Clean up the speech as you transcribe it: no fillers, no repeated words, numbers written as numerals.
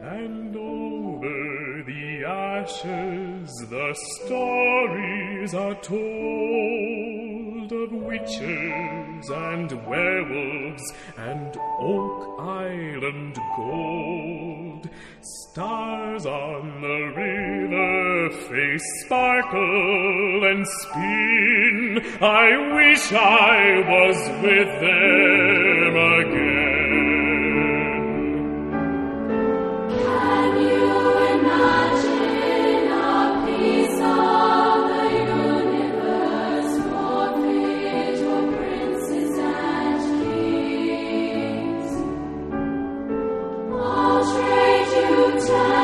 And over the ashes the stories are told of witches and werewolves and Oak Island gold. Stars on the river face sparkle and spin. I wish I was with them again. Can you imagine a piece of the universe for little princes and kings? I'll trade you 10